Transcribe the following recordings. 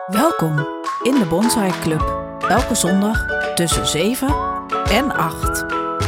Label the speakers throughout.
Speaker 1: Welkom in de Bonsai Club. Elke zondag tussen 7 en 8.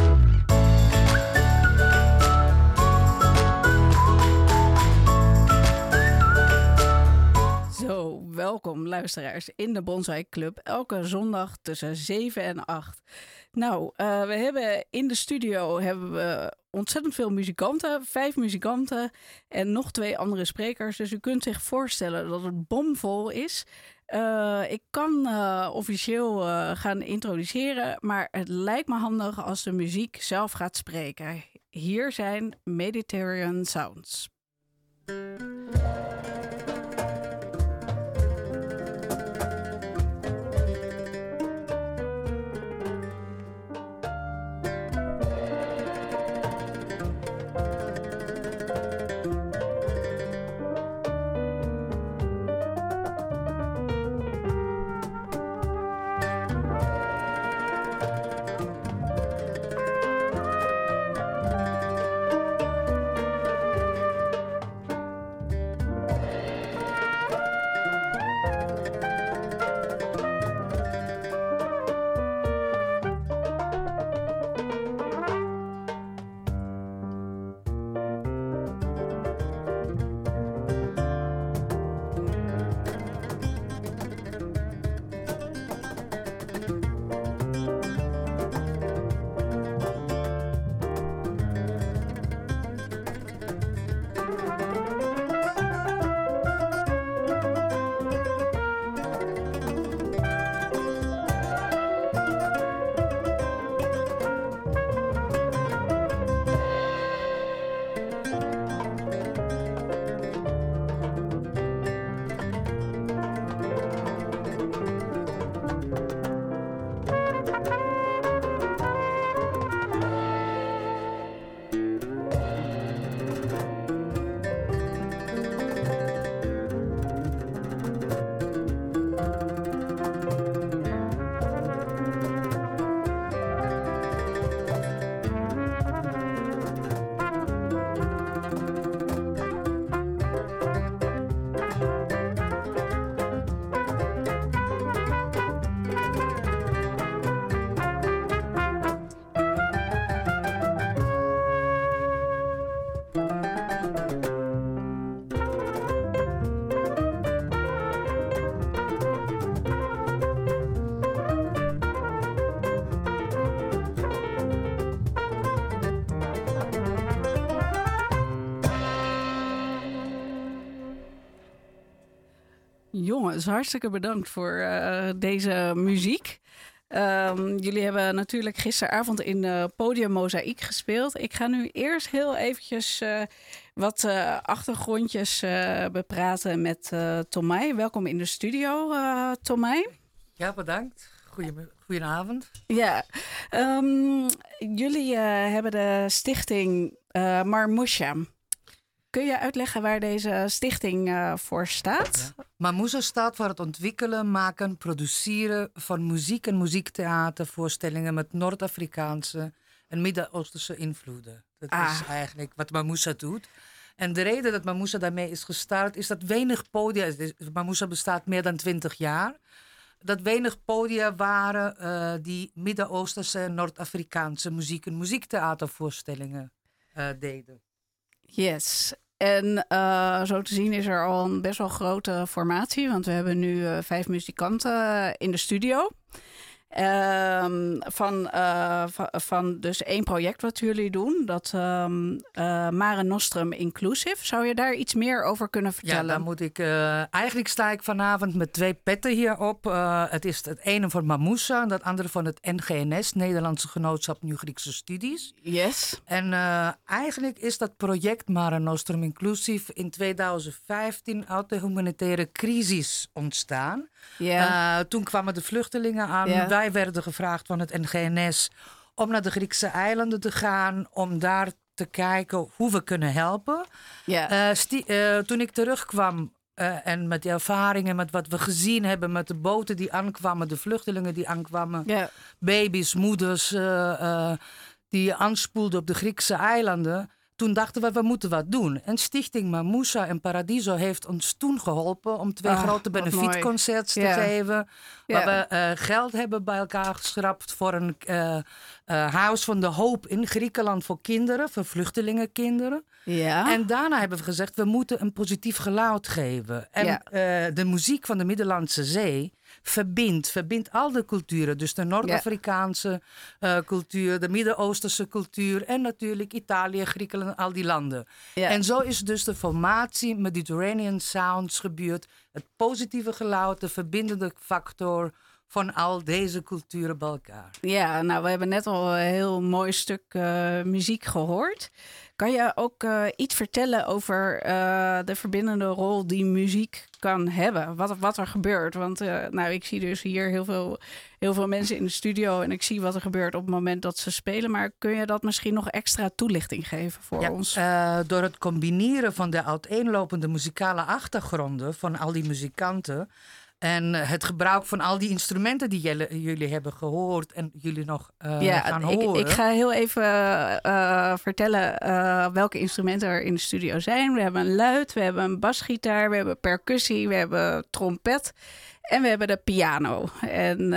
Speaker 1: Zo, welkom luisteraars in de Bonsai Club. Elke zondag tussen 7 en 8. Nou, we hebben in de studio ontzettend veel muzikanten. 5 muzikanten en nog 2 andere sprekers. Dus u kunt zich voorstellen dat het bomvol is. Ik kan officieel gaan introduceren, maar het lijkt me handig als de muziek zelf gaat spreken. Hier zijn Mediterranean Sounds. Jongens, hartstikke bedankt voor deze muziek. Jullie hebben natuurlijk gisteravond in Podium Mozaïek gespeeld. Ik ga nu eerst heel eventjes wat achtergrondjes bepraten met Tomai. Welkom in de studio, Tomai.
Speaker 2: Ja, bedankt. Goedenavond.
Speaker 1: Ja, jullie hebben de stichting Marmoesha. Kun je uitleggen waar deze stichting voor staat?
Speaker 2: Ja. Marmoesha staat voor het ontwikkelen, maken, produceren van muziek en muziektheatervoorstellingen met Noord-Afrikaanse en Midden-Oosterse invloeden. Dat is eigenlijk wat Marmoesha doet. En de reden dat Marmoesha daarmee is gestart is dat weinig podia, Marmoesha bestaat meer dan 20 jaar, dat weinig podia waren die Midden-Oosterse en Noord-Afrikaanse muziek en muziektheatervoorstellingen deden.
Speaker 1: Yes. En zo te zien is er al een best wel grote formatie. Want we hebben nu 5 muzikanten in de studio. Van dus 1 project wat jullie doen. Dat Mare Nostrum Inclusive. Zou je daar iets meer over kunnen vertellen?
Speaker 2: Ja, dan moet ik... eigenlijk sta ik vanavond met 2 petten hierop. Het is het ene van Marmoesha en het andere van het NGNS, Nederlandse Genootschap Nieuw Griekse Studies.
Speaker 1: Yes.
Speaker 2: En eigenlijk is dat project Mare Nostrum Inclusive in 2015 uit de humanitaire crisis ontstaan.
Speaker 1: Yeah.
Speaker 2: Toen kwamen de vluchtelingen aan.
Speaker 1: Yeah.
Speaker 2: Wij werden gevraagd van het NGNS om naar de Griekse eilanden te gaan, om daar te kijken hoe we kunnen helpen.
Speaker 1: Yeah.
Speaker 2: Toen ik terugkwam en met de ervaringen, met wat we gezien hebben, met de boten die aankwamen, de vluchtelingen die aankwamen, baby's, moeders die aanspoelden op de Griekse eilanden. toen dachten we moeten wat doen. En Stichting Mamoussa en Paradiso heeft ons toen geholpen om 2 grote benefietconcerts te geven. Waar we geld hebben bij elkaar geschrapt voor een Huis van de Hoop in Griekenland voor kinderen, voor vluchtelingenkinderen.
Speaker 1: Ja.
Speaker 2: En daarna hebben we gezegd, we moeten een positief geluid geven. En de muziek van de Middellandse Zee verbindt al de culturen. Dus de Noord-Afrikaanse cultuur, de Midden-Oosterse cultuur en natuurlijk Italië, Griekenland, al die landen. Ja. En zo is dus de formatie Mediterranean Sounds gebeurd. Het positieve geluid, de verbindende factor van al deze culturen bij elkaar.
Speaker 1: Ja, nou, we hebben net al een heel mooi stuk muziek gehoord. Kan je ook iets vertellen over de verbindende rol die muziek kan hebben? Wat er gebeurt? Want nou, ik zie dus hier heel veel mensen in de studio en ik zie wat er gebeurt op het moment dat ze spelen. Maar kun je dat misschien nog extra toelichting geven voor ons?
Speaker 2: Door het combineren van de uiteenlopende muzikale achtergronden van al die muzikanten en het gebruik van al die instrumenten die jullie hebben gehoord en jullie nog gaan horen.
Speaker 1: Ik ga heel even vertellen welke instrumenten er in de studio zijn. We hebben een luid, we hebben een basgitaar, we hebben percussie, we hebben trompet en we hebben de piano. En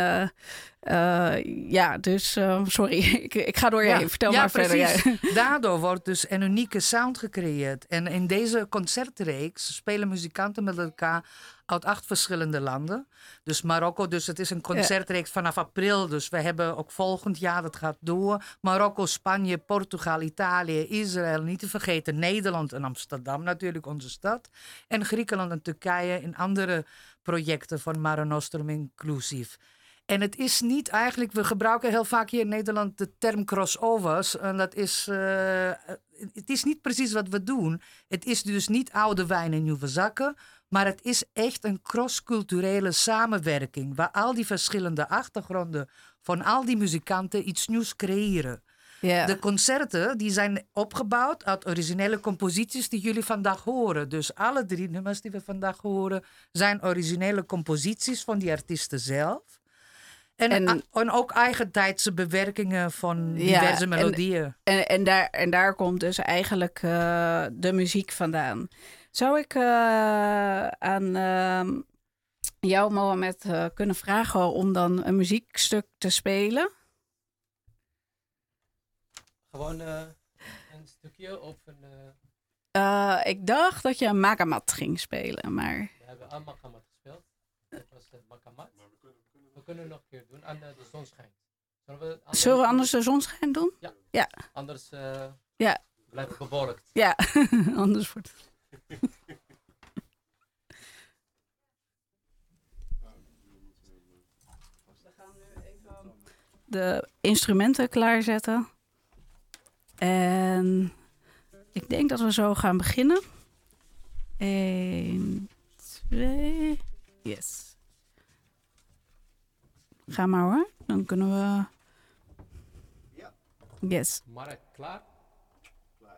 Speaker 1: sorry, ik ga door je heen. Vertel maar
Speaker 2: precies.
Speaker 1: verder.
Speaker 2: Daardoor wordt dus een unieke sound gecreëerd. En in deze concertreeks spelen muzikanten met elkaar uit 8 verschillende landen. Dus Marokko, dus het is een concertreeks vanaf april. Dus we hebben ook volgend jaar, dat gaat door. Marokko, Spanje, Portugal, Italië, Israël. Niet te vergeten Nederland en Amsterdam natuurlijk, onze stad. En Griekenland en Turkije in andere projecten van Mare Nostrum inclusief. En het is niet eigenlijk, we gebruiken heel vaak hier in Nederland de term crossovers. En dat is, het is niet precies wat we doen. Het is dus niet oude wijn in nieuwe zakken. Maar het is echt een crossculturele samenwerking. Waar al die verschillende achtergronden van al die muzikanten iets nieuws creëren. Yeah. De concerten die zijn opgebouwd uit originele composities die jullie vandaag horen. Dus alle 3 nummers die we vandaag horen zijn originele composities van die artiesten zelf. En ook eigentijdse bewerkingen van diverse melodieën.
Speaker 1: En daar komt dus eigenlijk de muziek vandaan. Zou ik aan jou, Mohamed, kunnen vragen om dan een muziekstuk te spelen?
Speaker 3: Gewoon een stukje of een...
Speaker 1: Ik dacht dat je een Makamat ging spelen, maar...
Speaker 3: We hebben aan Makamat gespeeld. Dat was Makamat. We kunnen nog een keer doen. En de zon schijnt.
Speaker 1: Zullen we anders de zon schijnt doen?
Speaker 3: Ja. Anders blijft het bewolkt.
Speaker 1: Ja, anders wordt het... We gaan nu even de instrumenten klaarzetten. En ik denk dat we zo gaan beginnen. 1, 2... Yes. Ga maar hoor, dan kunnen we...
Speaker 3: Ja.
Speaker 1: Yes.
Speaker 3: Mark, klaar? Klaar.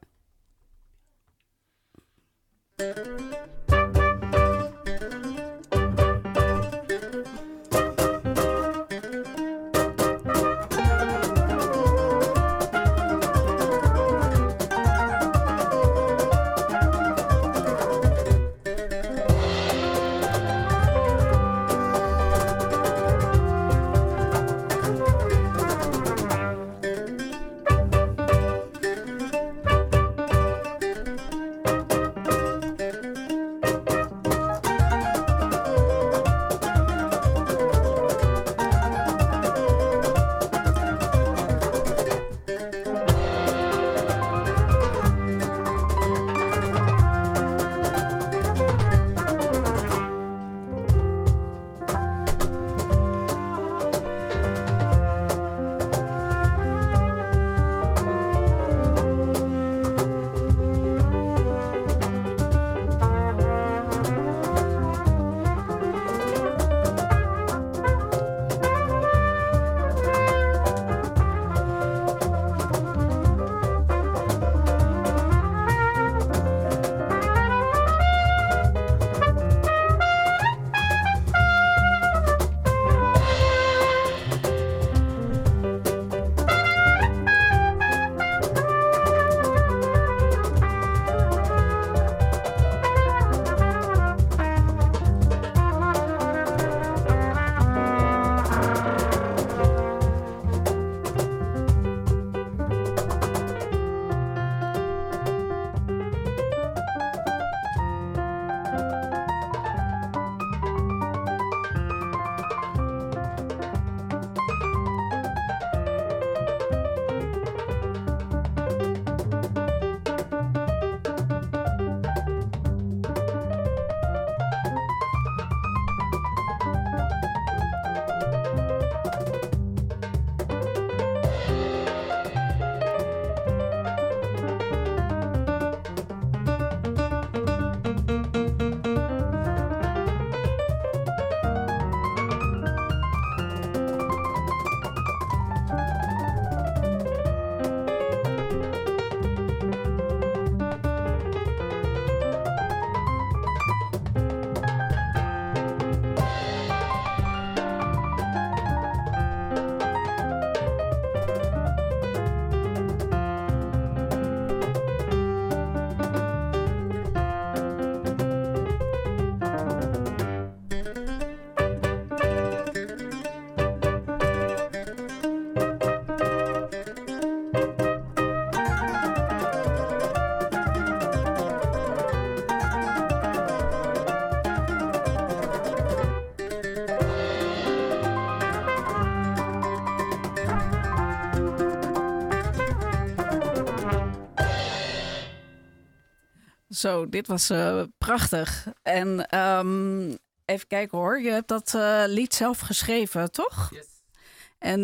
Speaker 1: Zo, dit was prachtig. En even kijken hoor, je hebt dat lied zelf geschreven, toch?
Speaker 3: Yes.
Speaker 1: En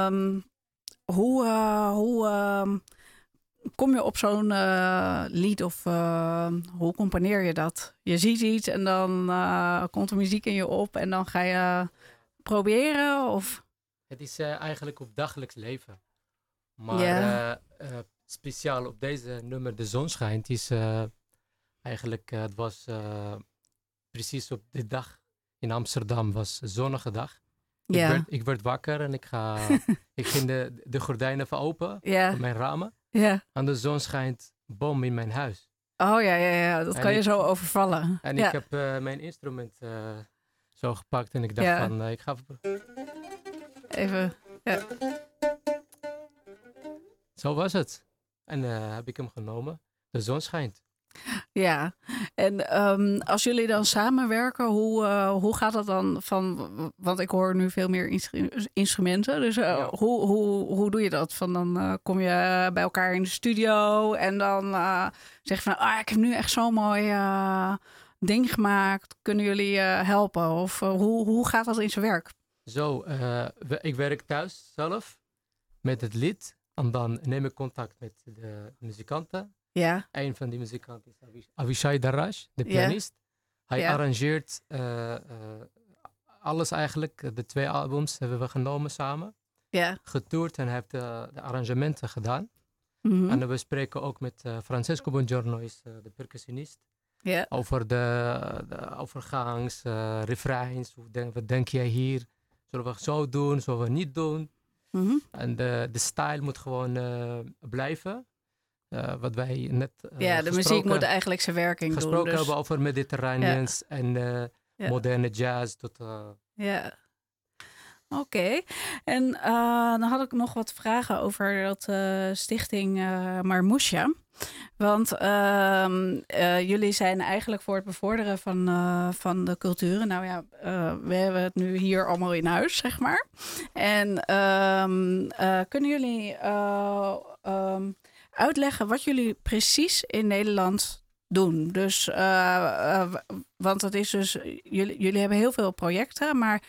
Speaker 1: hoe kom je op zo'n lied of hoe componeer je dat? Je ziet iets en dan komt er muziek in je op en dan ga je proberen? Of?
Speaker 3: Het is eigenlijk op dagelijks leven. Maar speciaal op deze nummer, De Zon Schijnt, is eigenlijk, het was precies op die dag in Amsterdam, was een zonnige dag.
Speaker 1: Ja.
Speaker 3: Ik werd wakker en ik ging de gordijnen even open van mijn ramen.
Speaker 1: Ja.
Speaker 3: En de zon schijnt bom in mijn huis.
Speaker 1: Oh ja, dat kan je zo overvallen.
Speaker 3: En ik heb mijn instrument zo gepakt en ik dacht van, ik ga
Speaker 1: even. Ja.
Speaker 3: Zo was het. En heb ik hem genomen. De zon schijnt.
Speaker 1: Ja, en als jullie dan samenwerken, hoe gaat dat dan want ik hoor nu veel meer instrumenten. Dus hoe doe je dat? Dan kom je bij elkaar in de studio en dan zeg je van, ik heb nu echt zo'n mooi ding gemaakt. Kunnen jullie helpen? Of hoe gaat dat in zijn werk?
Speaker 3: Zo, ik werk thuis zelf met het lied. En dan neem ik contact met de muzikanten.
Speaker 1: Ja.
Speaker 3: Een van die muzikanten is Avishai Daraj, de pianist. Hij arrangeert alles eigenlijk. De 2 albums hebben we genomen samen.
Speaker 1: Ja.
Speaker 3: Getoerd en hij heeft de arrangementen gedaan.
Speaker 1: Mm-hmm.
Speaker 3: En we spreken ook met Francesco Bongiorno, is de percussionist.
Speaker 1: Ja.
Speaker 3: Over de overgangs, refreins. Wat denk jij hier? Zullen we zo doen? Zullen we niet doen?
Speaker 1: Mm-hmm.
Speaker 3: En de stijl moet gewoon blijven. Wat wij net
Speaker 1: de muziek moet eigenlijk zijn werking doen.
Speaker 3: Gesproken hebben over Mediterraneans en moderne jazz.
Speaker 1: Ja. Oké. En dan had ik nog wat vragen over dat stichting Marmoesja. Want jullie zijn eigenlijk voor het bevorderen van de culturen. Nou ja, we hebben het nu hier allemaal in huis, zeg maar. En kunnen jullie uitleggen wat jullie precies in Nederland doen? Dus, want het is dus, jullie hebben heel veel projecten, maar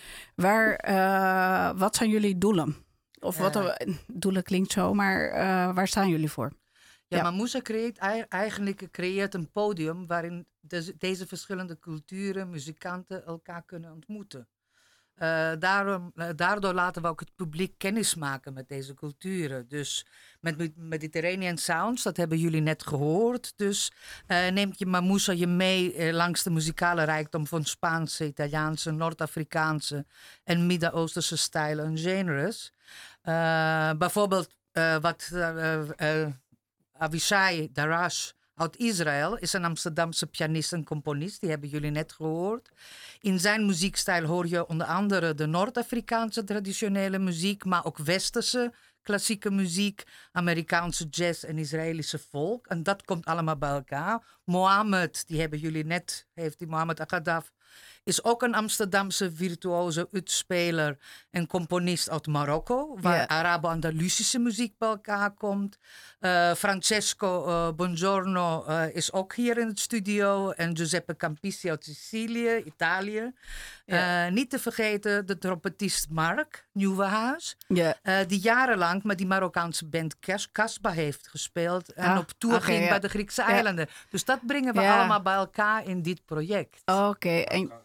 Speaker 1: wat zijn jullie doelen? Of doelen klinkt zo, maar waar staan jullie voor?
Speaker 2: Ja, Marmoesja creëert een podium waarin deze verschillende culturen, muzikanten elkaar kunnen ontmoeten. Daardoor laten we ook het publiek kennis maken met deze culturen. Dus met Mediterranean Sounds, dat hebben jullie net gehoord. Dus neemt je Marmoesja je mee langs de muzikale rijkdom van Spaanse, Italiaanse, Noord-Afrikaanse en Midden-Oosterse stijlen en genres. Bijvoorbeeld wat Avishai Daraj uit Israël is een Amsterdamse pianist en componist. Die hebben jullie net gehoord. In zijn muziekstijl hoor je onder andere de Noord-Afrikaanse traditionele muziek, maar ook Westerse klassieke muziek, Amerikaanse jazz en Israëlische folk. En dat komt allemaal bij elkaar. Mohammed, Mohammed Agadaf, is ook een Amsterdamse virtuoze uitspeler en componist uit Marokko, waar Arabo-Andalusische muziek bij elkaar komt. Francesco Bongiorno is ook hier in het studio en Giuseppe Campisi uit Sicilië, Italië. Niet te vergeten de trompetist Mark Nieuwenhuis, die jarenlang met die Marokkaanse band Kasbah heeft gespeeld en op tour ging bij de Griekse eilanden. Dus dat brengen we allemaal bij elkaar in dit project.
Speaker 1: Oké.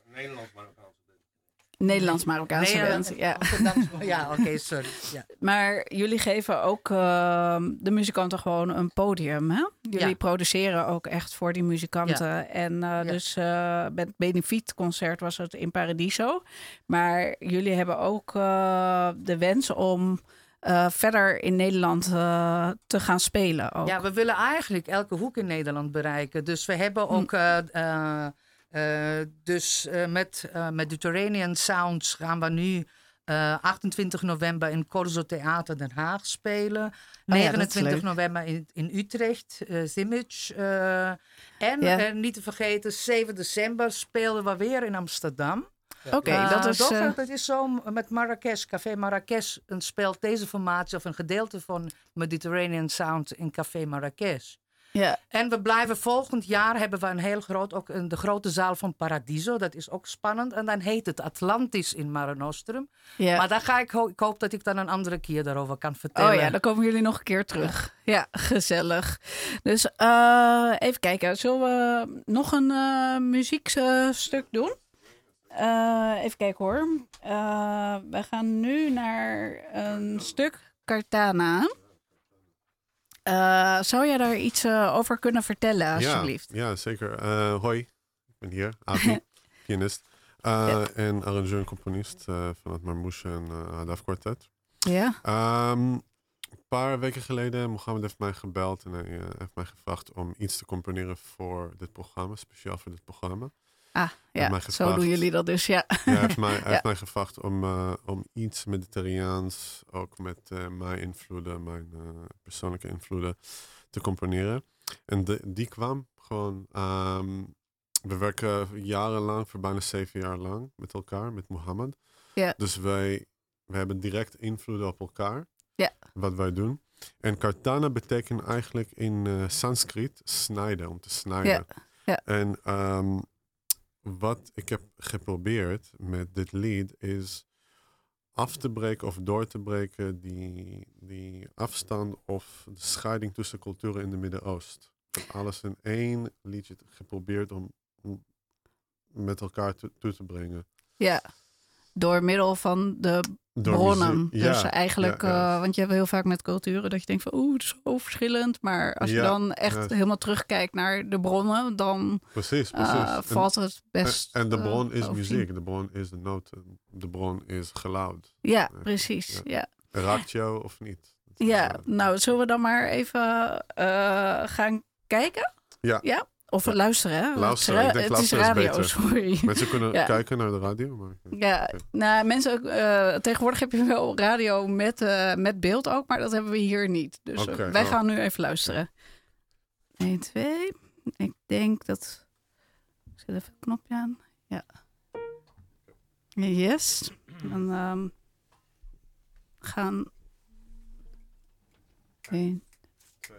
Speaker 1: Nederlands-Marokkaanse band. Ja,
Speaker 2: oké, sorry. Ja.
Speaker 1: Maar jullie geven ook de muzikanten gewoon een podium, hè? Jullie produceren ook echt voor die muzikanten. Ja. En dus met het benefietconcert was het in Paradiso. Maar jullie hebben ook de wens om verder in Nederland te gaan spelen ook.
Speaker 2: Ja, we willen eigenlijk elke hoek in Nederland bereiken. Dus we hebben ook... met Mediterranean Sounds gaan we nu 28 november in Corso Theater Den Haag spelen. 29 november in Utrecht, Zimmich. En niet te vergeten, 7 december spelen we weer in Amsterdam.
Speaker 1: Oké,
Speaker 2: dat is zo met Marrakesh. Café Marrakesh speelt deze formatie of een gedeelte van Mediterranean Sound in Café Marrakesh.
Speaker 1: Ja.
Speaker 2: En we blijven volgend jaar, hebben we een heel groot, ook in de grote zaal van Paradiso. Dat is ook spannend. En dan heet het Atlantis in Mare Nostrum.
Speaker 1: Ja.
Speaker 2: Maar daar ga ik hoop dat ik dan een andere keer daarover kan vertellen.
Speaker 1: Oh ja, dan komen jullie nog een keer terug. Ja, gezellig. Dus even kijken. Zullen we nog een muziekstuk doen? Even kijken hoor. We gaan nu naar een stuk Cartana. Zou jij daar iets over kunnen vertellen, alsjeblieft?
Speaker 4: Ja, zeker. Hoi, ik ben hier. Avi, pianist. En arrangeur en componist van het Marmouche en Hadaf Quartet.
Speaker 1: Ja.
Speaker 4: Een paar weken geleden, Mohammed heeft mij gebeld en hij heeft mij gevraagd om iets te componeren voor dit programma, speciaal voor dit programma.
Speaker 1: Ah, ja, zo doen jullie dat dus, ja.
Speaker 4: Ja, hij heeft mij gevraagd om iets Mediterraans, ook met mijn invloeden, mijn persoonlijke invloeden, te componeren. En die kwam gewoon. We werken jarenlang, voor bijna 7 jaar lang, met elkaar, met Mohammed.
Speaker 1: Ja.
Speaker 4: Dus we hebben direct invloeden op elkaar, wat wij doen. En Cartana betekent eigenlijk in Sanskriet snijden, om te snijden.
Speaker 1: Ja.
Speaker 4: En wat ik heb geprobeerd met dit lied is af te breken of door te breken die afstand of de scheiding tussen culturen in de Midden-Oosten. Ik heb alles in één liedje geprobeerd om met elkaar toe te brengen.
Speaker 1: Ja, door middel van de bronnen.
Speaker 4: Muziek.
Speaker 1: Dus eigenlijk, want je hebt heel vaak met culturen dat je denkt van het is zo verschillend. Maar als je dan echt helemaal terugkijkt naar de bronnen, dan
Speaker 4: precies.
Speaker 1: valt het best.
Speaker 4: En de bron is muziek, de bron is de noten, de bron is geluid.
Speaker 1: Ja, precies. Ja.
Speaker 4: Raakt jou of niet?
Speaker 1: Ja, nou zullen we dan maar even gaan kijken? Ja? Of luisteren, hè?
Speaker 4: Luisteren, ik denk
Speaker 1: het is radio, sorry.
Speaker 4: Mensen kunnen kijken naar de radio. Maar...
Speaker 1: Ja, nou mensen, tegenwoordig heb je wel radio met beeld ook, maar dat hebben we hier niet. Dus wij gaan nu even luisteren. 1, 2. Ik denk dat... Ik zet even een knopje aan. Ja. Yes. Dan gaan... 1,
Speaker 4: 2.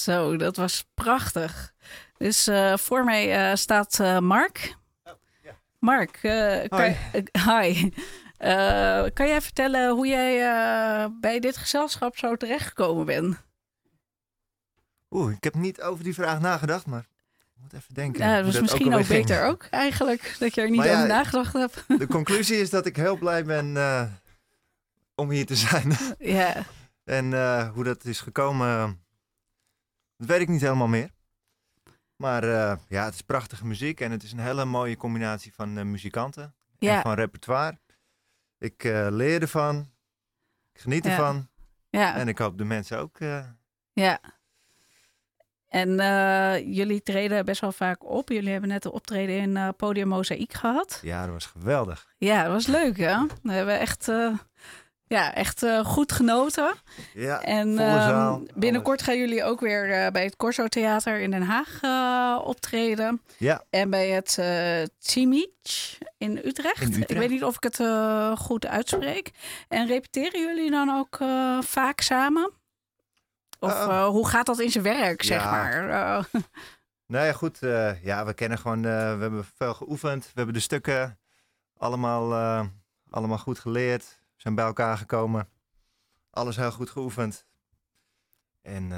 Speaker 1: Zo, dat was prachtig. Dus voor mij staat Mark. Mark, hi. Kan jij vertellen hoe jij bij dit gezelschap zo terechtgekomen bent?
Speaker 5: Ik heb niet over die vraag nagedacht, maar ik moet even denken.
Speaker 1: Ja, dat was misschien ook beter ook eigenlijk, dat je er niet over nagedacht hebt.
Speaker 5: De conclusie is dat ik heel blij ben om hier te zijn.
Speaker 1: Ja.
Speaker 5: En hoe dat is gekomen, dat weet ik niet helemaal meer. Maar het is prachtige muziek en het is een hele mooie combinatie van muzikanten en van repertoire. Ik leer ervan, ik geniet ervan en ik hoop de mensen ook.
Speaker 1: Ja. En jullie treden best wel vaak op. Jullie hebben net een optreden in Podium Mozaïek gehad.
Speaker 5: Ja, dat was geweldig. Ja,
Speaker 1: dat was leuk, hè? We hebben echt goed genoten.
Speaker 5: Ja,
Speaker 1: en
Speaker 5: volle zaal.
Speaker 1: Binnenkort gaan jullie ook weer bij het Corso Theater in Den Haag optreden.
Speaker 5: Ja.
Speaker 1: En bij het Cimic in Utrecht. Ik weet niet of ik het goed uitspreek. En repeteren jullie dan ook vaak samen? Of hoe gaat dat in zijn werk, zeg maar?
Speaker 5: Nou ja, goed. We kennen gewoon... we hebben veel geoefend. We hebben de stukken allemaal goed geleerd. We zijn bij elkaar gekomen. Alles heel goed geoefend. En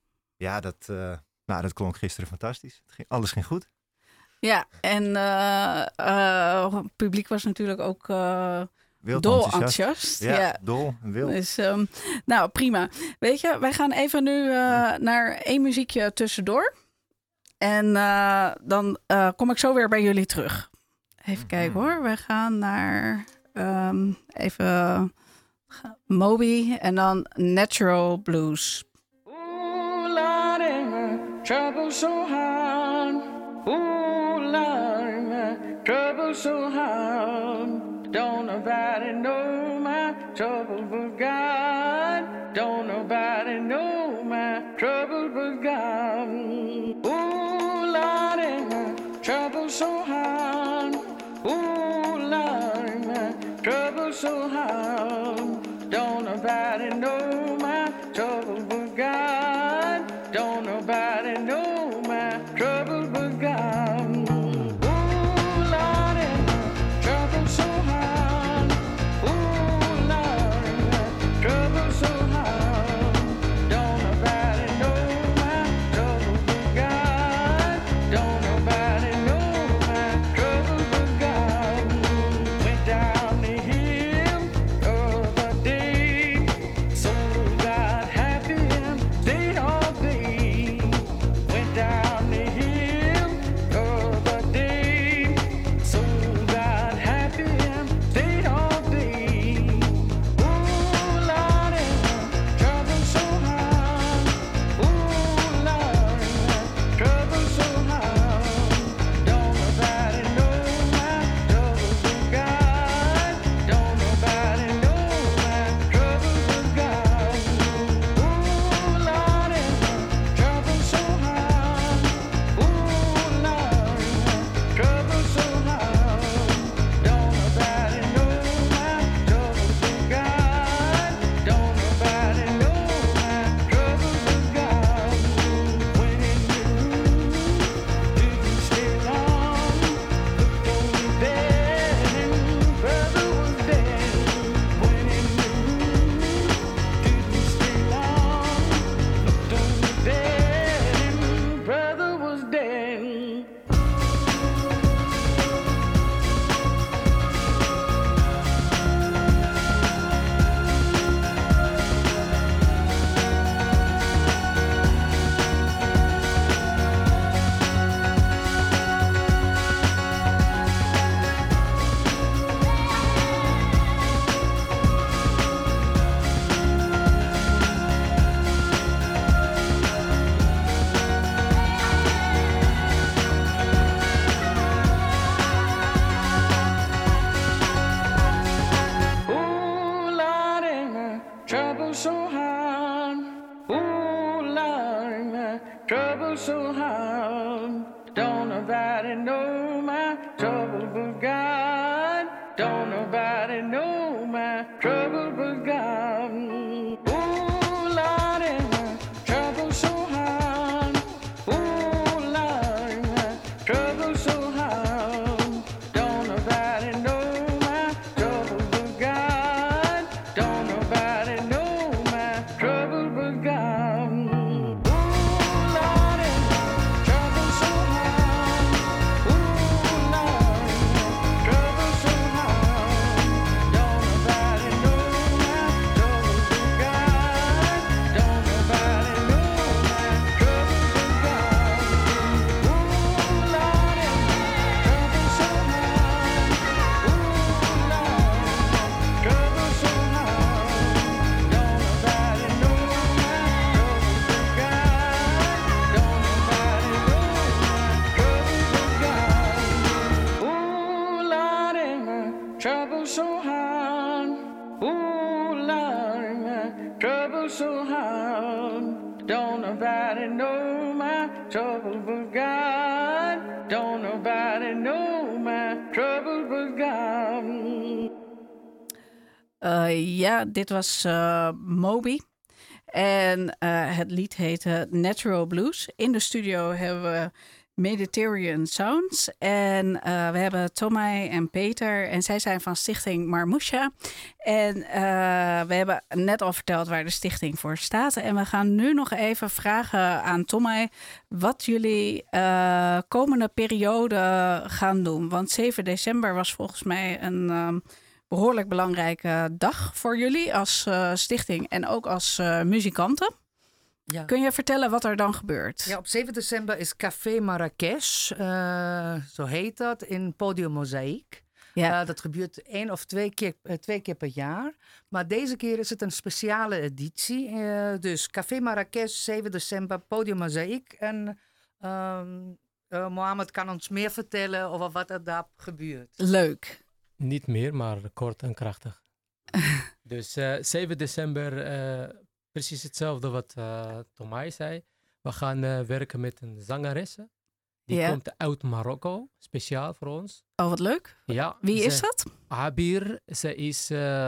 Speaker 5: dat klonk gisteren fantastisch. Alles ging goed.
Speaker 1: Ja, en het publiek was natuurlijk ook...
Speaker 5: dol enthousiast. Ja, dol en wild.
Speaker 1: Dus, nou, prima. Weet je, wij gaan even nu naar 1 muziekje tussendoor. En dan kom ik zo weer bij jullie terug. Even kijken hoor. We gaan naar even Moby en dan Natural Blues.
Speaker 6: Ooh, Lord, my trouble so hard. Ooh, Lord, my trouble so hard. Don't nobody know my trouble but God. Don't nobody know my trouble but God. Ooh, Lord, my trouble so hard. Ooh, Lord, my trouble so hard. Don't nobody know my trouble but God. Don't nobody know my trouble but God. trouble so hard. Don't nobody know my trouble but God. Don't nobody know my trouble but God. Ooh, Lord, my trouble so hard. so hard. Don't nobody know my trouble but God. Don't nobody know my trouble but God.
Speaker 1: Ja, dit was Moby. En het lied heette Natural Blues. In de studio hebben we Mediterranean Sounds. En we hebben Tomai en Peter. En zij zijn van Stichting Marmoesha. En we hebben net al verteld waar de stichting voor staat. En we gaan nu nog even vragen aan Tomai wat jullie komende periode gaan doen. Want 7 december was volgens mij een behoorlijk belangrijke dag voor jullie als stichting en ook als muzikanten. Ja. Kun je vertellen wat er dan gebeurt?
Speaker 2: Ja, op 7 december is Café Marrakesh, zo heet dat, in Podium Mozaïek. Ja. Dat gebeurt 1 of 2 keer per jaar. Maar deze keer is het een speciale editie. Dus Café Marrakesh, 7 december, Podium Mozaïek. En Mohammed kan ons meer vertellen over wat er daar gebeurt.
Speaker 1: Leuk.
Speaker 3: Niet meer, maar kort en krachtig. Dus 7 december, precies hetzelfde wat Tomai zei. We gaan werken met een zangeresse. Die komt uit Marokko, speciaal voor ons.
Speaker 1: Oh, wat leuk.
Speaker 3: Ja.
Speaker 1: Wie is dat?
Speaker 3: Abir. Ze is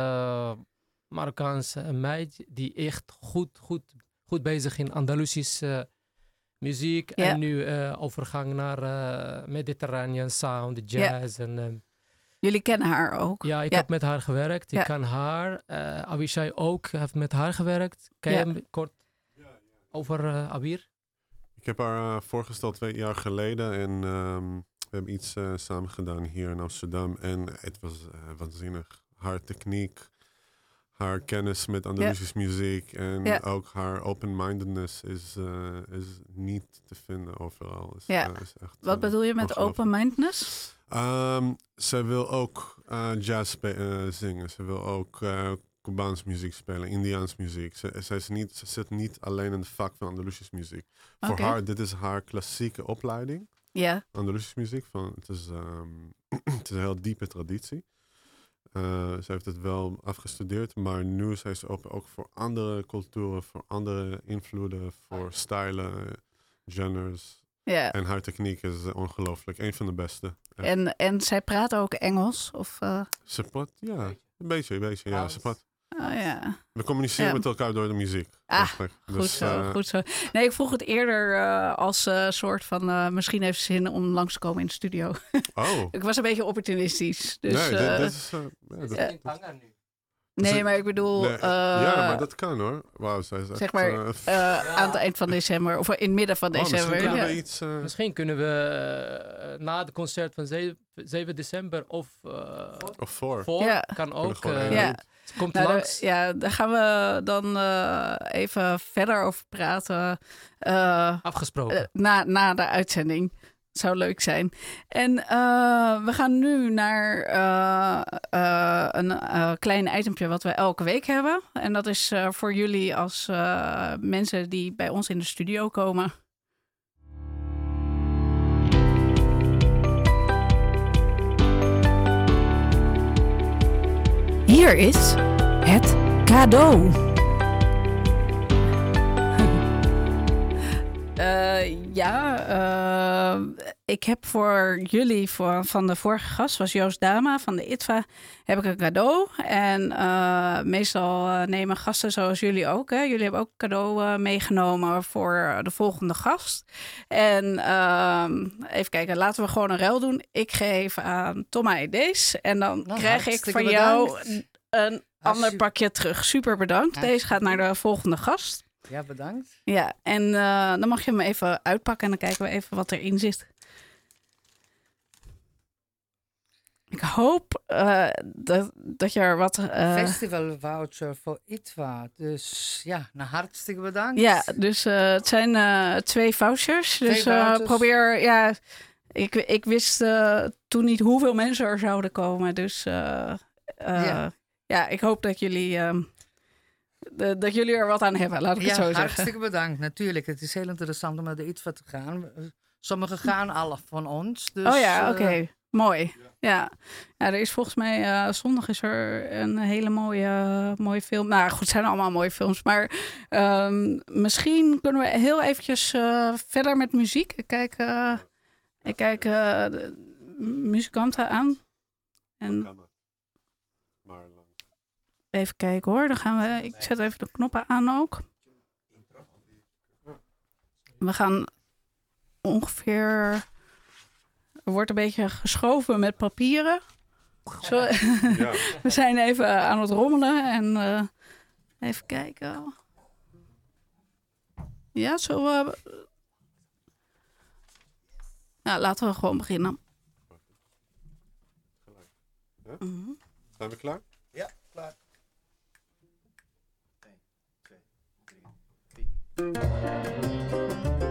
Speaker 3: Marokkaanse meid die echt goed bezig in Andalusische muziek. Ja. En nu overgang naar Mediterranean sound, jazz en...
Speaker 1: Jullie kennen haar ook?
Speaker 3: Ja, ik heb met haar gewerkt. Ik ken haar. Avishai ook heeft met haar gewerkt. Kan je hem kort over Abir?
Speaker 4: Ik heb haar voorgesteld 2 jaar geleden. En we hebben iets samen gedaan hier in Amsterdam. En het was waanzinnig. Haar techniek, haar kennis met Andalusische muziek. En ook haar open-mindedness is niet te vinden overal. Is echt,
Speaker 1: wat bedoel je met open-mindedness?
Speaker 4: Ze wil ook jazz zingen. Ze wil ook Cubaans muziek spelen, Indiaans muziek. Ze zit niet alleen in het vak van Andalusische muziek. Voor haar, dit is haar klassieke opleiding.
Speaker 1: Ja.
Speaker 4: Andalusische muziek. Het is een heel diepe traditie. Ze heeft het wel afgestudeerd, maar nu is ze open ook voor andere culturen, voor andere invloeden, voor stijlen, genres. Ja. En haar techniek is ongelooflijk. Een van de beste.
Speaker 1: En zij praat ook Engels? Of,
Speaker 4: Ze praat, ja. Een beetje. Ja, ze praat.
Speaker 1: Oh, ja.
Speaker 4: We communiceren met elkaar door de muziek.
Speaker 1: Dus, goed zo. Nee, ik vroeg het eerder als soort van... misschien heeft ze zin om langs te komen in de studio. Oh. Ik was een beetje opportunistisch. Dus,
Speaker 4: nee, dit is...
Speaker 3: niet hangen nu.
Speaker 1: Nee, maar ik bedoel...
Speaker 4: Nee, ja, maar dat kan hoor. Wauw, zij is echt...
Speaker 1: Zeg maar aan het eind van december. Of in het midden van december.
Speaker 3: Misschien kunnen we na het concert van 7 december of voor. Kan ook. Komt langs.
Speaker 1: Daar gaan we dan even verder over praten.
Speaker 3: Afgesproken.
Speaker 1: Na de uitzending. Het zou leuk zijn. En we gaan nu naar een klein itempje wat we elke week hebben. En dat is voor jullie als mensen die bij ons in de studio komen. Hier is het cadeau. Ik heb voor jullie, van de vorige gast, was Joost Dama van de ITVA, heb ik een cadeau. En meestal nemen gasten zoals jullie ook. Hè? Jullie hebben ook een cadeau meegenomen voor de volgende gast. En even kijken, laten we gewoon een ruil doen. Ik geef aan Tomai deze. En dan krijg ik van jou een ander pakje terug. Super bedankt. Deze gaat naar de volgende gast.
Speaker 2: Ja, bedankt.
Speaker 1: Ja, en dan mag je hem even uitpakken en dan kijken we even wat erin zit. Ik hoop dat je er wat...
Speaker 2: Festival voucher voor ITVA. Dus ja, nou, hartstikke bedankt.
Speaker 1: Ja, dus het zijn 2 vouchers. Dus probeer... Ja, ik wist toen niet hoeveel mensen er zouden komen. Dus ja, ik hoop dat jullie... dat jullie er wat aan hebben, laat ik het zo zeggen.
Speaker 2: Hartstikke bedankt, natuurlijk. Het is heel interessant om naar de ITVA te gaan. Sommigen gaan al van ons. Dus,
Speaker 1: oké. Mooi. Ja, er is volgens mij zondag is er een hele mooie film. Nou goed, het zijn allemaal mooie films. Maar misschien kunnen we heel eventjes verder met muziek. Ik kijk de muzikanten aan. En even kijken hoor. Dan gaan we. Ik zet even de knoppen aan ook. We gaan ongeveer. Er wordt een beetje geschoven met papieren. Zo, ja. We zijn even aan het rommelen en even kijken. Ja, zo. Nou, laten we gewoon beginnen.
Speaker 4: Ja? Zijn we klaar?
Speaker 5: Ja, klaar. 1, 2, 3, 4.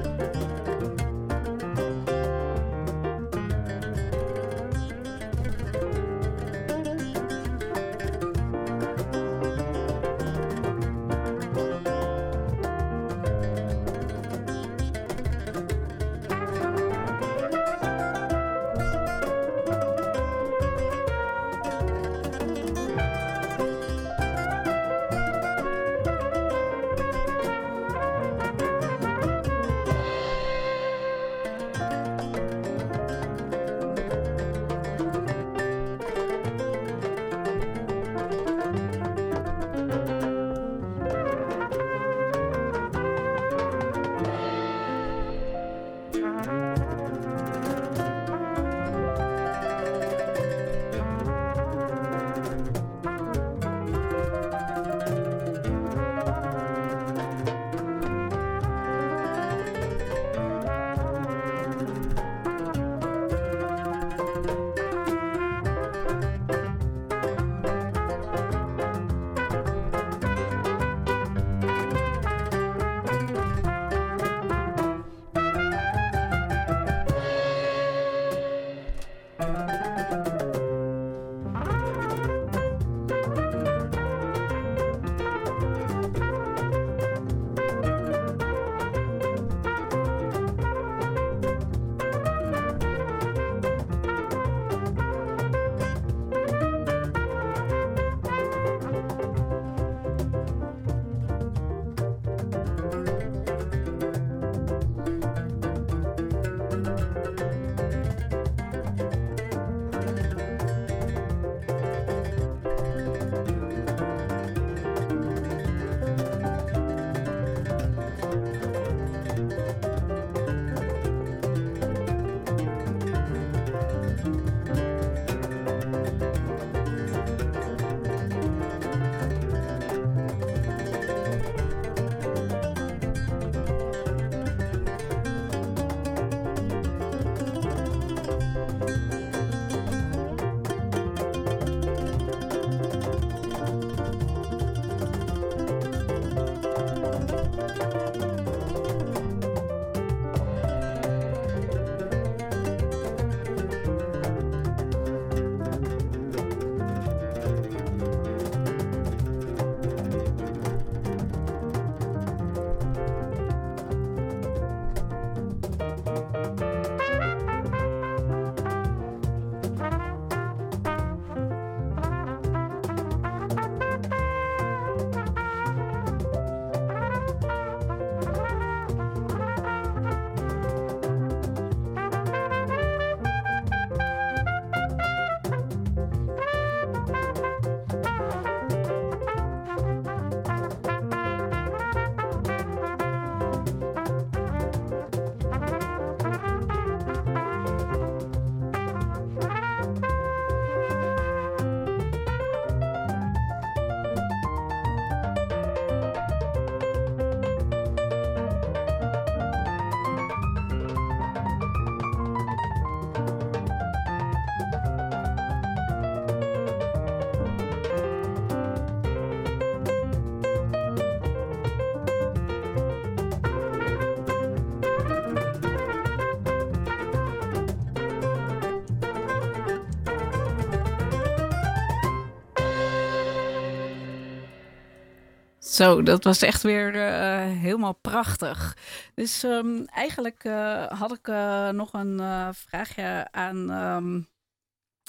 Speaker 1: Zo, dat was echt weer helemaal prachtig. Dus eigenlijk had ik nog een vraagje aan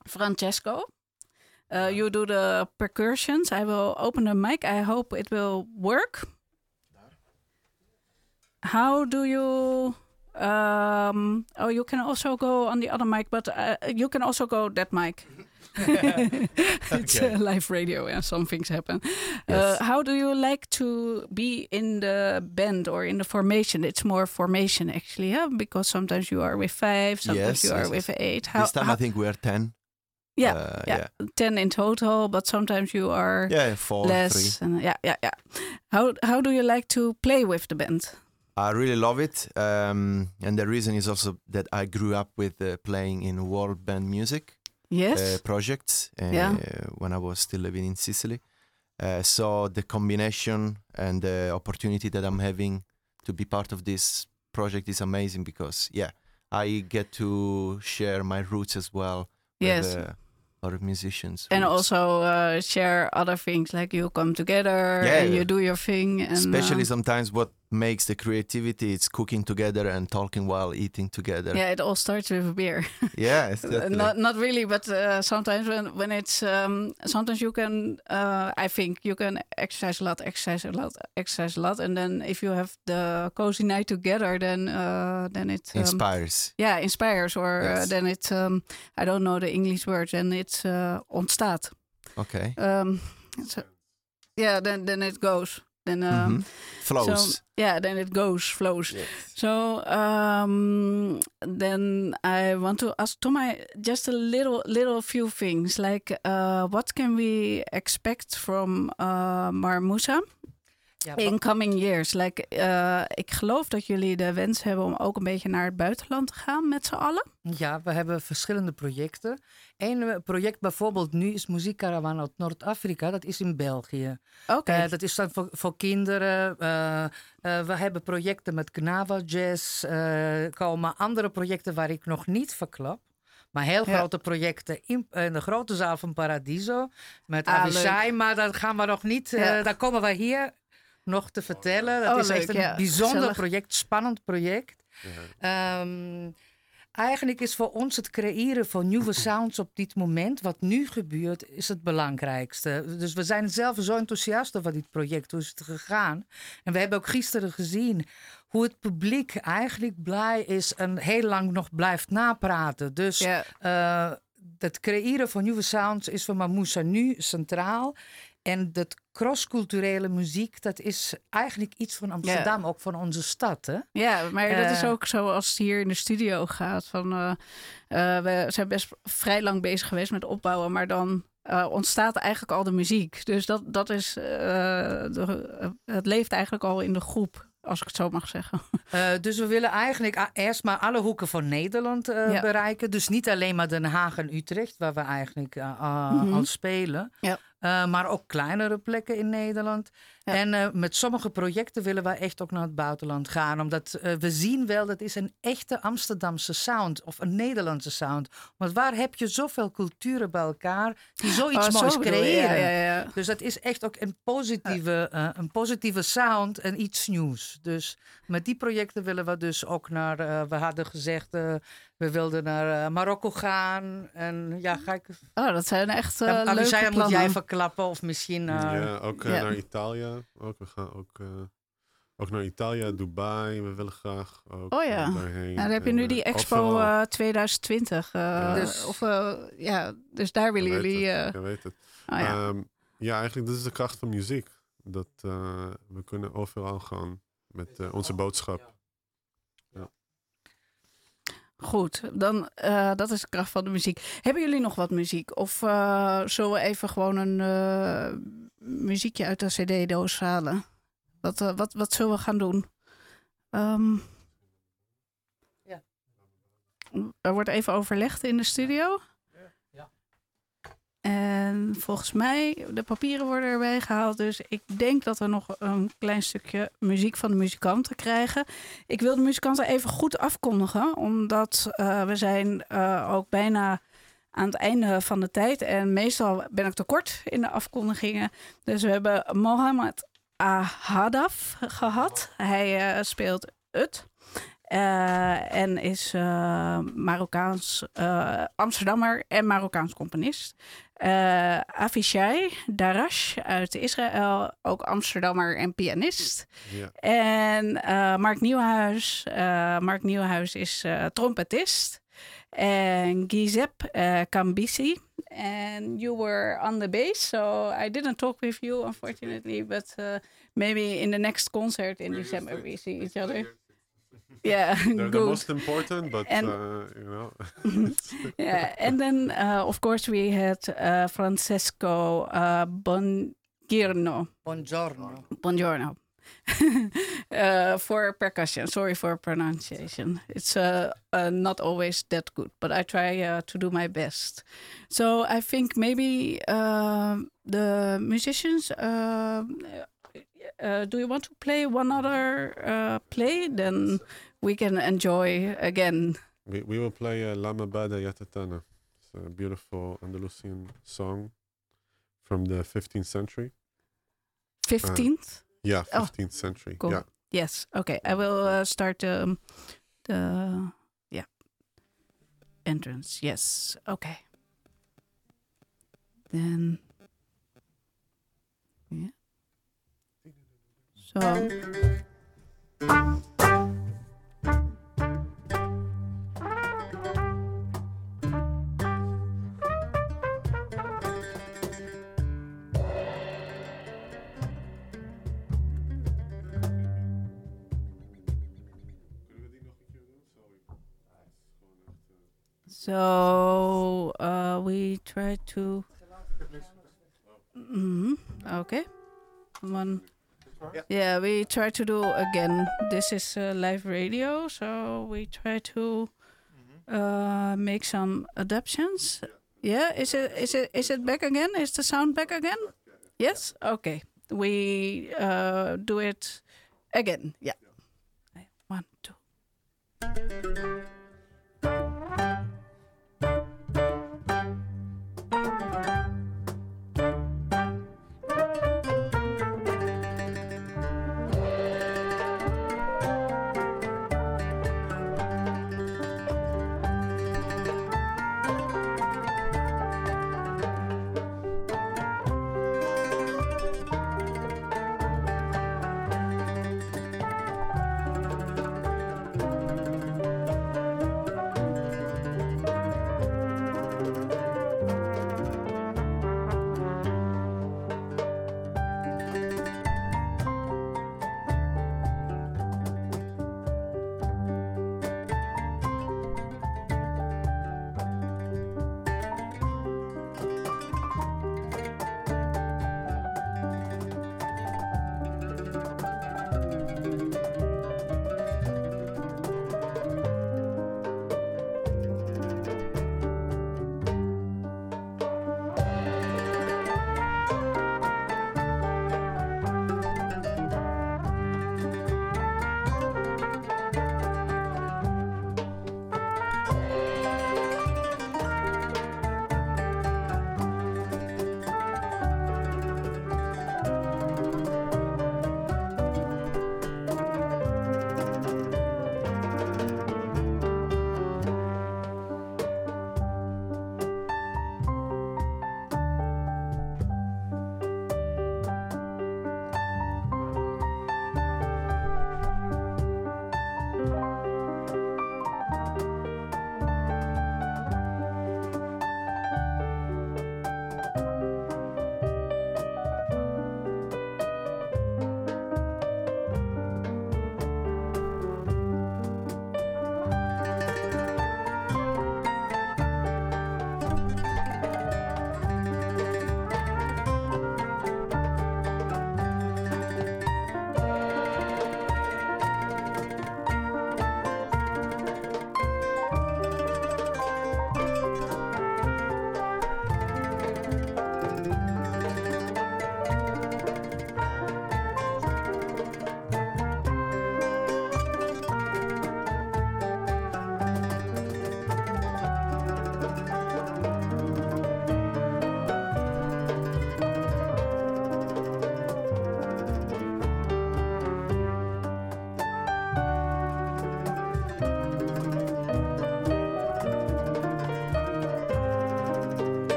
Speaker 1: Francesco. You do the percussions. I will open the mic. I hope it will work. How do you... you can also go on the other mic, but you can also go that mic. It's live radio and some things happen.
Speaker 7: Yes.
Speaker 1: How do you like to be in the band or in the formation? It's more formation actually, because sometimes you are with 5, sometimes you are with 8.
Speaker 7: This time I think we are 10.
Speaker 1: Yeah, 10 in total, but sometimes you are
Speaker 7: 4,
Speaker 1: less.
Speaker 7: 3.
Speaker 1: And How do you like to play with the band?
Speaker 7: I really love it, and the reason is also that I grew up with playing in world band music projects when I was still living in Sicily. So the combination and the opportunity that I'm having to be part of this project is amazing because I get to share my roots as well with other musicians.
Speaker 1: And
Speaker 7: roots.
Speaker 1: also share other things, like you come together and you do your thing. And,
Speaker 7: especially sometimes what makes the creativity, it's cooking together and talking while eating together.
Speaker 1: Yeah, it all starts with a beer.
Speaker 7: Yes,
Speaker 1: not really, but sometimes when it's sometimes you can I think you can exercise a lot, and then if you have the cozy night together, then it
Speaker 7: inspires.
Speaker 1: Inspires, or then it I don't know the English word, then it ontstaat.
Speaker 7: Okay.
Speaker 1: Then it goes. Then
Speaker 7: flows.
Speaker 1: Then it flows.
Speaker 7: Yes.
Speaker 1: So then I want to ask Tomai just a little few things, like what can we expect from Marmousa in coming years? Like, ik geloof dat jullie de wens hebben om ook een beetje naar het buitenland te gaan met z'n allen.
Speaker 2: Ja, we hebben verschillende projecten. Eén project bijvoorbeeld nu is Muziekcaravan uit Noord-Afrika. Dat is in België.
Speaker 1: Oké.
Speaker 2: Dat is dan voor kinderen. We hebben projecten met Gnawa Jazz. Komen andere projecten waar ik nog niet verklap. Maar heel grote projecten in de grote zaal van Paradiso. Met Avishai. Maar dat gaan we nog niet... daar komen we hier nog te vertellen. Dat is
Speaker 1: leuk,
Speaker 2: echt een bijzonder
Speaker 1: gezellig
Speaker 2: project. Spannend project. Eigenlijk is voor ons het creëren van nieuwe sounds op dit moment, wat nu gebeurt, is het belangrijkste. Dus we zijn zelf zo enthousiast over dit project, hoe is het gegaan. En we hebben ook gisteren gezien hoe het publiek eigenlijk blij is en heel lang nog blijft napraten. Dus het creëren van nieuwe sounds is voor Marmousa nu centraal. En dat crossculturele muziek, dat is eigenlijk iets van Amsterdam, ook van onze stad. Hè?
Speaker 1: Ja, maar dat is ook zo als het hier in de studio gaat. We zijn best vrij lang bezig geweest met opbouwen, maar dan ontstaat eigenlijk al de muziek. Dus dat is, het leeft eigenlijk al in de groep, als ik het zo mag zeggen.
Speaker 2: Dus we willen eigenlijk eerst maar alle hoeken van Nederland bereiken. Dus niet alleen maar Den Haag en Utrecht, waar we eigenlijk al spelen. Ja. Maar ook kleinere plekken in Nederland. Ja. En met sommige projecten willen we echt ook naar het buitenland gaan. Omdat we zien wel, dat is een echte Amsterdamse sound. Of een Nederlandse sound. Want waar heb je zoveel culturen bij elkaar die zoiets moois creëren? Ja. Dus dat is echt ook een positieve sound en iets nieuws. Dus met die projecten willen we dus ook naar... we hadden gezegd, we wilden naar Marokko gaan. En ja, ga ik...
Speaker 1: dat zijn echt leuke plannen.
Speaker 2: Moet jij verklappen of misschien...
Speaker 4: ook naar Italië. We gaan ook naar Italië, Dubai. We willen graag ook daarheen.
Speaker 1: Dan heb je nu die Expo 2020. Dus daar willen jullie...
Speaker 4: Ik weet het. Eigenlijk, dit is de kracht van muziek. Dat we kunnen overal gaan met onze boodschap. Ja.
Speaker 1: Goed, dan dat is de kracht van de muziek. Hebben jullie nog wat muziek? Of zullen we even gewoon een muziekje uit de cd-doos halen? Wat zullen we gaan doen? Er wordt even overlegd in de studio. Ja. En volgens mij, de papieren worden erbij gehaald. Dus ik denk dat we nog een klein stukje muziek van de muzikanten krijgen. Ik wil de muzikanten even goed afkondigen. Omdat we zijn ook bijna aan het einde van de tijd. En meestal ben ik te kort in de afkondigingen. Dus we hebben Mohammed Ahadaf gehad. Hij speelt ut. En is Marokkaans Amsterdammer en Marokkaans componist. Avishai Darash uit Israël, ook Amsterdammer en pianist.
Speaker 4: Ja.
Speaker 1: En Mark Nieuwenhuis is trompetist. En Giuseppe Cambisi. And you were on the bass, so I didn't talk with you, unfortunately. But maybe in the next concert in December we see each other. Yeah,
Speaker 4: they're
Speaker 1: good.
Speaker 4: the most important, but
Speaker 1: and, yeah, and then of course we had Francesco Buongiorno. For percussion. Sorry for pronunciation. It's not always that good, but I try to do my best. So I think maybe the musicians. Do you want to play one other play? Then we can enjoy again.
Speaker 4: We will play Lama Bada Yatatana. It's a beautiful Andalusian song from the 15th century.
Speaker 1: 15th?
Speaker 4: Yeah, 15th century.
Speaker 1: Cool.
Speaker 4: Yeah.
Speaker 1: Yes. Okay. I will start the entrance. Yes. Okay. Then yeah. So we try to. Okay. One. Yeah, we try to do again. This is live radio, so we try to make some adaptations. Yeah, is it back again? Is the sound back again? Yes. Okay. We do it again. Yeah. 1, 2.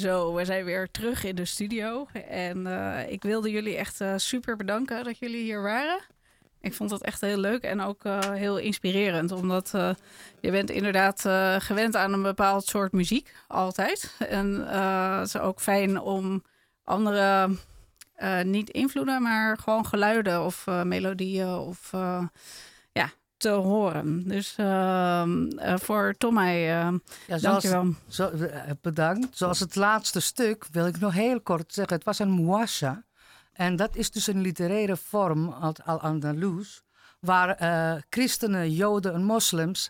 Speaker 1: Zo, we zijn weer terug in de studio. En ik wilde jullie echt super bedanken dat jullie hier waren. Ik vond het echt heel leuk en ook heel inspirerend. Omdat je bent inderdaad gewend aan een bepaald soort muziek, altijd. En het is ook fijn om andere, niet invloeden, maar gewoon geluiden of melodieën of te horen. Dus voor Tomai, dankjewel.
Speaker 2: Bedankt. Zoals het laatste stuk wil ik nog heel kort zeggen. Het was een muasha. En dat is dus een literaire vorm uit Al-Andalus, waar christenen, joden en moslims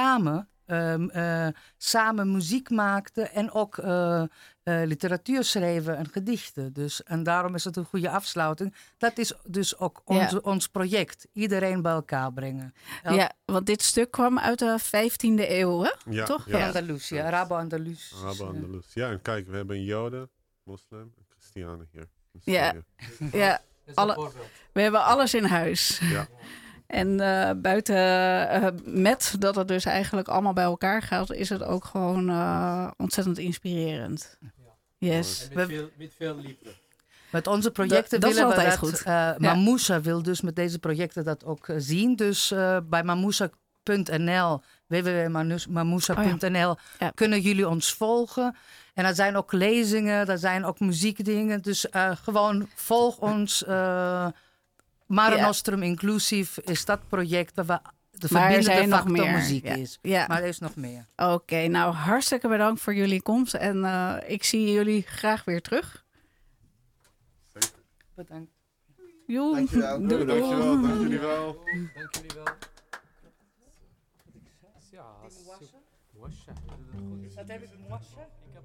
Speaker 2: samen muziek maakten en ook literatuur schreven en gedichten. Dus, en daarom is het een goede afsluiting. Dat is dus ook ons project. Iedereen bij elkaar brengen.
Speaker 1: Ja, want dit stuk kwam uit de 15e eeuw, hè?
Speaker 4: Ja,
Speaker 1: toch?
Speaker 2: Ja. Andalus, ja. Arabo-Andalus.
Speaker 4: Arabo-Andalus. Ja, en kijk, we hebben een joden, moslim en christianen hier.
Speaker 1: Ja, we hebben alles in huis.
Speaker 4: Ja.
Speaker 1: En buiten met dat het dus eigenlijk allemaal bij elkaar gaat, is het ook gewoon ontzettend inspirerend. Yes.
Speaker 3: En met veel liefde.
Speaker 2: Met onze projecten
Speaker 1: dat
Speaker 2: willen
Speaker 1: is altijd
Speaker 2: we dat.
Speaker 1: goed.
Speaker 2: Mamoussa wil dus met deze projecten dat ook zien. Dus bij mamoussa.nl, www.mamoussa.nl, kunnen jullie ons volgen. En er zijn ook lezingen, er zijn ook muziekdingen. Dus gewoon volg ons. Mare Nostrum inclusief is dat project waar de verbindende factor muziek is. Ja. Maar er is nog meer.
Speaker 1: Oké, nou hartstikke bedankt voor jullie komst. En ik zie jullie graag weer terug.
Speaker 2: Zeker. Bedankt.
Speaker 4: Dankjewel. Dank jullie wel.
Speaker 3: Dank jullie wel. Ja,
Speaker 2: Dat heb ik een